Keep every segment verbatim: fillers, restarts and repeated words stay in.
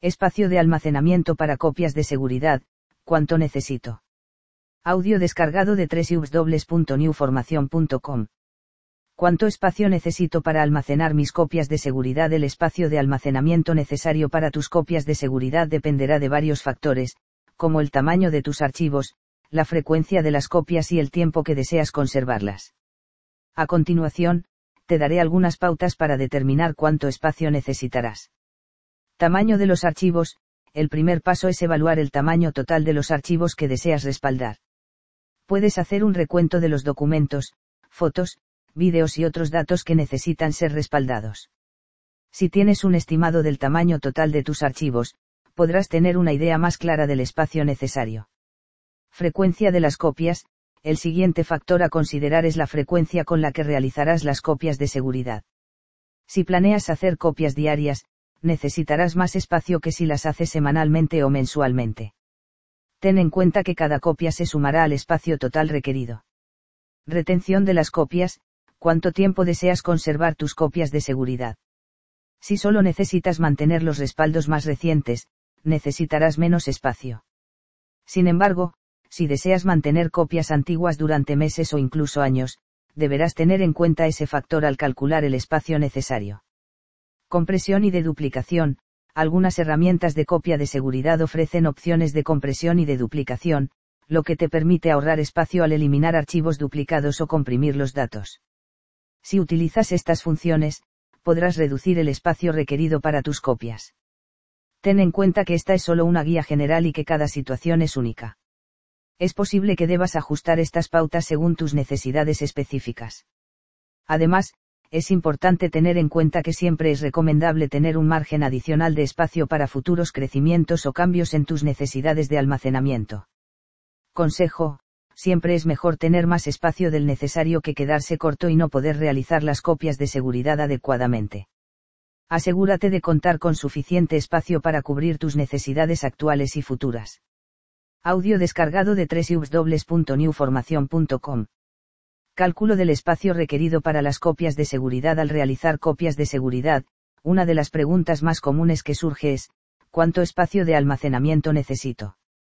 Espacio de almacenamiento para copias de seguridad, ¿cuánto necesito? Audio descargado de doble u doble u doble u punto new formación punto com. ¿Cuánto espacio necesito para almacenar mis copias de seguridad? El espacio de almacenamiento necesario para tus copias de seguridad dependerá de varios factores, como el tamaño de tus archivos, la frecuencia de las copias y el tiempo que deseas conservarlas. A continuación, te daré algunas pautas para determinar cuánto espacio necesitarás. Tamaño de los archivos. El primer paso es evaluar el tamaño total de los archivos que deseas respaldar. Puedes hacer un recuento de los documentos, fotos, vídeos y otros datos que necesitan ser respaldados. Si tienes un estimado del tamaño total de tus archivos, podrás tener una idea más clara del espacio necesario. Frecuencia de las copias. El siguiente factor a considerar es la frecuencia con la que realizarás las copias de seguridad. Si planeas hacer copias diarias, necesitarás más espacio que si las haces semanalmente o mensualmente. Ten en cuenta que cada copia se sumará al espacio total requerido. Retención de las copias. ¿Cuánto tiempo deseas conservar tus copias de seguridad? Si solo necesitas mantener los respaldos más recientes, necesitarás menos espacio. Sin embargo, si deseas mantener copias antiguas durante meses o incluso años, deberás tener en cuenta ese factor al calcular el espacio necesario. Compresión y deduplicación. Algunas herramientas de copia de seguridad ofrecen opciones de compresión y deduplicación, lo que te permite ahorrar espacio al eliminar archivos duplicados o comprimir los datos. Si utilizas estas funciones, podrás reducir el espacio requerido para tus copias. Ten en cuenta que esta es solo una guía general y que cada situación es única. Es posible que debas ajustar estas pautas según tus necesidades específicas. Además, es importante tener en cuenta que siempre es recomendable tener un margen adicional de espacio para futuros crecimientos o cambios en tus necesidades de almacenamiento. Consejo: siempre es mejor tener más espacio del necesario que quedarse corto y no poder realizar las copias de seguridad adecuadamente. Asegúrate de contar con suficiente espacio para cubrir tus necesidades actuales y futuras. Audio descargado de doble u doble u doble u punto new formación punto com. Cálculo del espacio requerido para las copias de seguridad. Al realizar copias de seguridad, una de las preguntas más comunes que surge es: ¿cuánto espacio de almacenamiento necesito?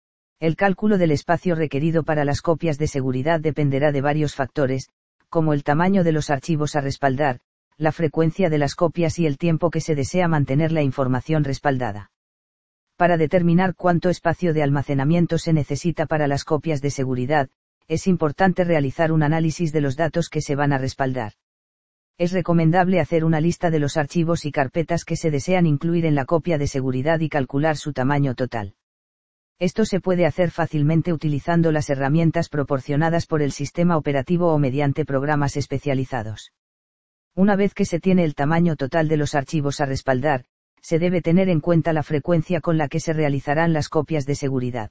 El cálculo del espacio requerido para las copias de seguridad dependerá de varios factores, como el tamaño de los archivos a respaldar, la frecuencia de las copias y el tiempo que se desea mantener la información respaldada. Para determinar cuánto espacio de almacenamiento se necesita para las copias de seguridad, es importante realizar un análisis de los datos que se van a respaldar. Es recomendable hacer una lista de los archivos y carpetas que se desean incluir en la copia de seguridad y calcular su tamaño total. Esto se puede hacer fácilmente utilizando las herramientas proporcionadas por el sistema operativo o mediante programas especializados. Una vez que se tiene el tamaño total de los archivos a respaldar, se debe tener en cuenta la frecuencia con la que se realizarán las copias de seguridad.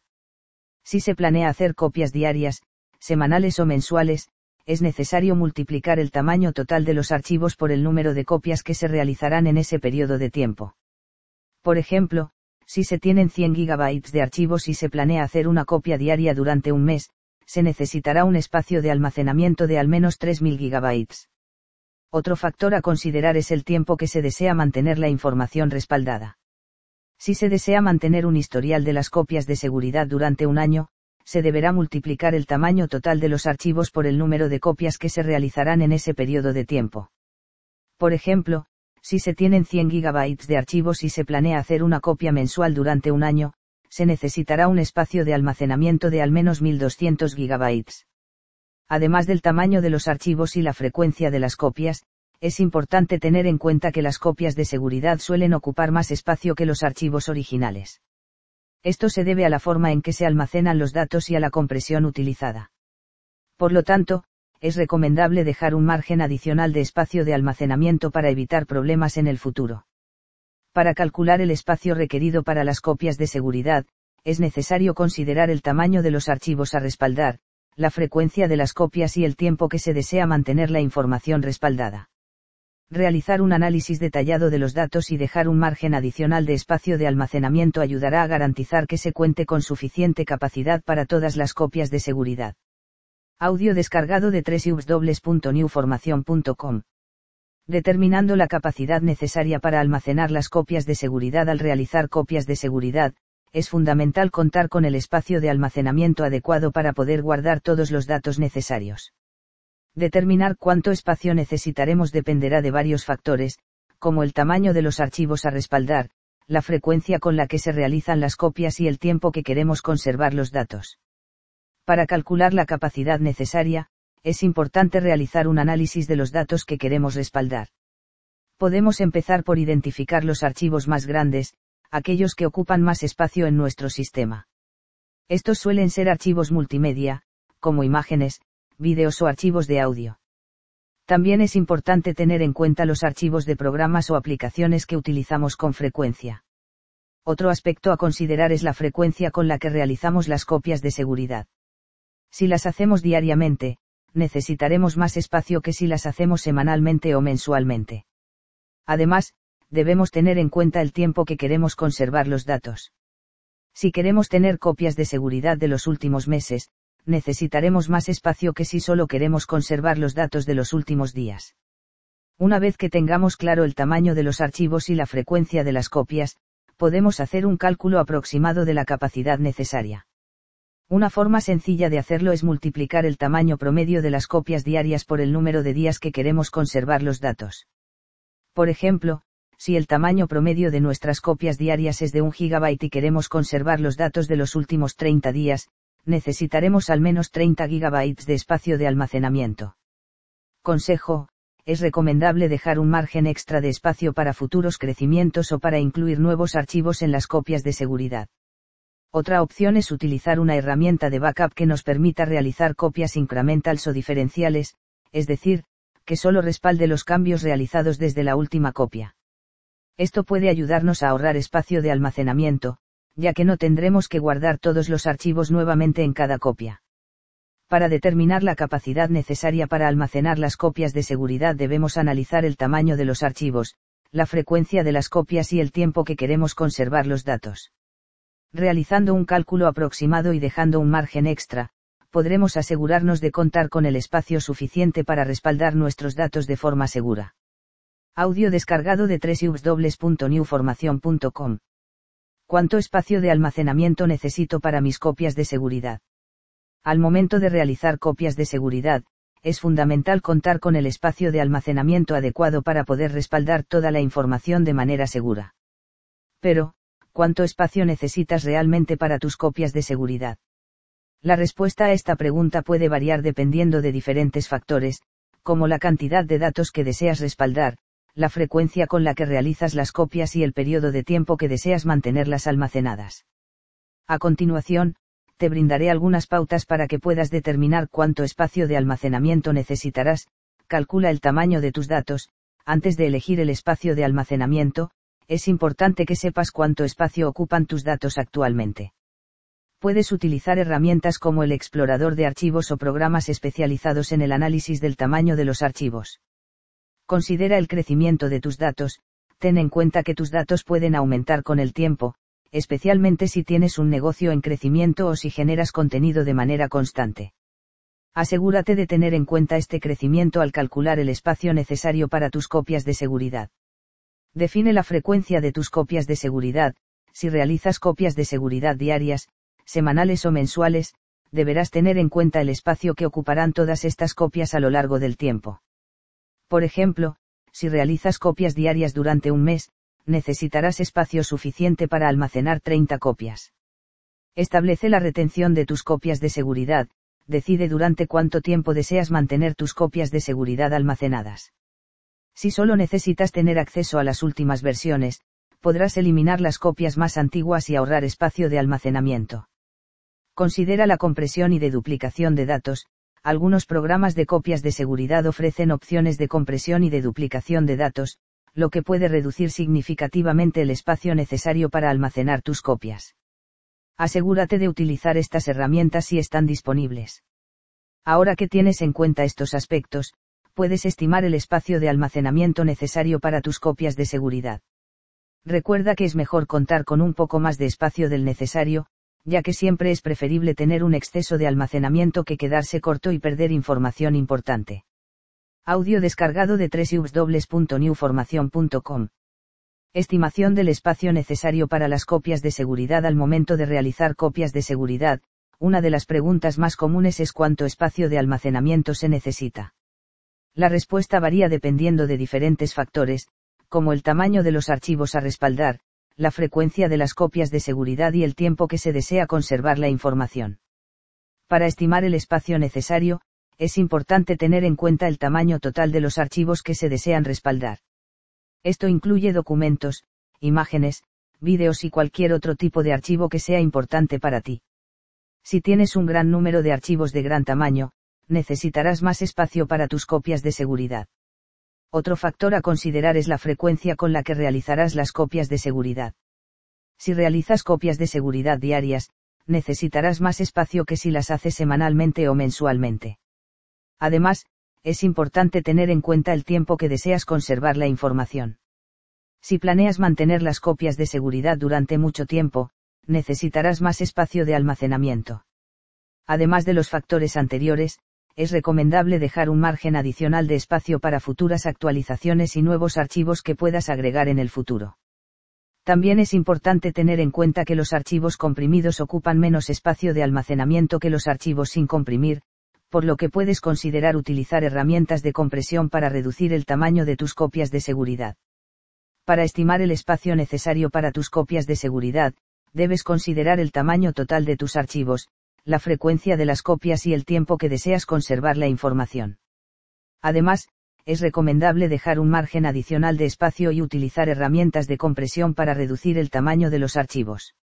Si se planea hacer copias diarias, semanales o mensuales, es necesario multiplicar el tamaño total de los archivos por el número de copias que se realizarán en ese periodo de tiempo. Por ejemplo, si se tienen cien gigabytes de archivos y se planea hacer una copia diaria durante un mes, se necesitará un espacio de almacenamiento de al menos tres mil gigabytes. Otro factor a considerar es el tiempo que se desea mantener la información respaldada. Si se desea mantener un historial de las copias de seguridad durante un año, se deberá multiplicar el tamaño total de los archivos por el número de copias que se realizarán en ese periodo de tiempo. Por ejemplo, si se tienen cien gigabytes de archivos y se planea hacer una copia mensual durante un año, se necesitará un espacio de almacenamiento de al menos mil doscientos gigabytes. Además del tamaño de los archivos y la frecuencia de las copias, es importante tener en cuenta que las copias de seguridad suelen ocupar más espacio que los archivos originales. Esto se debe a la forma en que se almacenan los datos y a la compresión utilizada. Por lo tanto, es recomendable dejar un margen adicional de espacio de almacenamiento para evitar problemas en el futuro. Para calcular el espacio requerido para las copias de seguridad, es necesario considerar el tamaño de los archivos a respaldar, la frecuencia de las copias y el tiempo que se desea mantener la información respaldada. Realizar un análisis detallado de los datos y dejar un margen adicional de espacio de almacenamiento ayudará a garantizar que se cuente con suficiente capacidad para todas las copias de seguridad. Audio descargado de doble u doble u doble u punto new formación punto com. Determinando la capacidad necesaria para almacenar las copias de seguridad. Al realizar copias de seguridad, es fundamental contar con el espacio de almacenamiento adecuado para poder guardar todos los datos necesarios. Determinar cuánto espacio necesitaremos dependerá de varios factores, como el tamaño de los archivos a respaldar, la frecuencia con la que se realizan las copias y el tiempo que queremos conservar los datos. Para calcular la capacidad necesaria, es importante realizar un análisis de los datos que queremos respaldar. Podemos empezar por identificar los archivos más grandes, aquellos que ocupan más espacio en nuestro sistema. Estos suelen ser archivos multimedia, como imágenes, vídeos o archivos de audio. También es importante tener en cuenta los archivos de programas o aplicaciones que utilizamos con frecuencia. Otro aspecto a considerar es la frecuencia con la que realizamos las copias de seguridad. Si las hacemos diariamente, necesitaremos más espacio que si las hacemos semanalmente o mensualmente. Además, debemos tener en cuenta el tiempo que queremos conservar los datos. Si queremos tener copias de seguridad de los últimos meses, necesitaremos más espacio que si solo queremos conservar los datos de los últimos días. Una vez que tengamos claro el tamaño de los archivos y la frecuencia de las copias, podemos hacer un cálculo aproximado de la capacidad necesaria. Una forma sencilla de hacerlo es multiplicar el tamaño promedio de las copias diarias por el número de días que queremos conservar los datos. Por ejemplo, si el tamaño promedio de nuestras copias diarias es de un gigabyte y queremos conservar los datos de los últimos treinta días, necesitaremos al menos treinta gigabytes de espacio de almacenamiento. Consejo: es recomendable dejar un margen extra de espacio para futuros crecimientos o para incluir nuevos archivos en las copias de seguridad. Otra opción es utilizar una herramienta de backup que nos permita realizar copias incrementales o diferenciales, es decir, que solo respalde los cambios realizados desde la última copia. Esto puede ayudarnos a ahorrar espacio de almacenamiento, ya que no tendremos que guardar todos los archivos nuevamente en cada copia. Para determinar la capacidad necesaria para almacenar las copias de seguridad debemos analizar el tamaño de los archivos, la frecuencia de las copias y el tiempo que queremos conservar los datos. Realizando un cálculo aproximado y dejando un margen extra, podremos asegurarnos de contar con el espacio suficiente para respaldar nuestros datos de forma segura. Audio descargado de doble u doble u doble u punto new formación punto com. ¿Cuánto espacio de almacenamiento necesito para mis copias de seguridad? Al momento de realizar copias de seguridad, es fundamental contar con el espacio de almacenamiento adecuado para poder respaldar toda la información de manera segura. Pero, ¿cuánto espacio necesitas realmente para tus copias de seguridad? La respuesta a esta pregunta puede variar dependiendo de diferentes factores, como la cantidad de datos que deseas respaldar, la frecuencia con la que realizas las copias y el periodo de tiempo que deseas mantenerlas almacenadas. A continuación, te brindaré algunas pautas para que puedas determinar cuánto espacio de almacenamiento necesitarás. Calcula el tamaño de tus datos. Antes de elegir el espacio de almacenamiento, es importante que sepas cuánto espacio ocupan tus datos actualmente. Puedes utilizar herramientas como el explorador de archivos o programas especializados en el análisis del tamaño de los archivos. Considera el crecimiento de tus datos. Ten en cuenta que tus datos pueden aumentar con el tiempo, especialmente si tienes un negocio en crecimiento o si generas contenido de manera constante. Asegúrate de tener en cuenta este crecimiento al calcular el espacio necesario para tus copias de seguridad. Define la frecuencia de tus copias de seguridad. Si realizas copias de seguridad diarias, semanales o mensuales, deberás tener en cuenta el espacio que ocuparán todas estas copias a lo largo del tiempo. Por ejemplo, si realizas copias diarias durante un mes, necesitarás espacio suficiente para almacenar treinta copias. Establece la retención de tus copias de seguridad. Decide durante cuánto tiempo deseas mantener tus copias de seguridad almacenadas. Si solo necesitas tener acceso a las últimas versiones, podrás eliminar las copias más antiguas y ahorrar espacio de almacenamiento. Considera la compresión y deduplicación de datos. Algunos programas de copias de seguridad ofrecen opciones de compresión y deduplicación de datos, lo que puede reducir significativamente el espacio necesario para almacenar tus copias. Asegúrate de utilizar estas herramientas si están disponibles. Ahora que tienes en cuenta estos aspectos, puedes estimar el espacio de almacenamiento necesario para tus copias de seguridad. Recuerda que es mejor contar con un poco más de espacio del necesario, ya que siempre es preferible tener un exceso de almacenamiento que quedarse corto y perder información importante. Audio descargado de doble u doble u doble u punto new formación punto com. Estimación del espacio necesario para las copias de seguridad al momento de realizar copias de seguridad. Una de las preguntas más comunes es cuánto espacio de almacenamiento se necesita. La respuesta varía dependiendo de diferentes factores, como el tamaño de los archivos a respaldar, la frecuencia de las copias de seguridad y el tiempo que se desea conservar la información. Para estimar el espacio necesario, es importante tener en cuenta el tamaño total de los archivos que se desean respaldar. Esto incluye documentos, imágenes, vídeos y cualquier otro tipo de archivo que sea importante para ti. Si tienes un gran número de archivos de gran tamaño, necesitarás más espacio para tus copias de seguridad. Otro factor a considerar es la frecuencia con la que realizarás las copias de seguridad. Si realizas copias de seguridad diarias, necesitarás más espacio que si las haces semanalmente o mensualmente. Además, es importante tener en cuenta el tiempo que deseas conservar la información. Si planeas mantener las copias de seguridad durante mucho tiempo, necesitarás más espacio de almacenamiento. Además de los factores anteriores, es recomendable dejar un margen adicional de espacio para futuras actualizaciones y nuevos archivos que puedas agregar en el futuro. También es importante tener en cuenta que los archivos comprimidos ocupan menos espacio de almacenamiento que los archivos sin comprimir, por lo que puedes considerar utilizar herramientas de compresión para reducir el tamaño de tus copias de seguridad. Para estimar el espacio necesario para tus copias de seguridad, debes considerar el tamaño total de tus archivos, la frecuencia de las copias y el tiempo que deseas conservar la información. Además, es recomendable dejar un margen adicional de espacio y utilizar herramientas de compresión para reducir el tamaño de los archivos.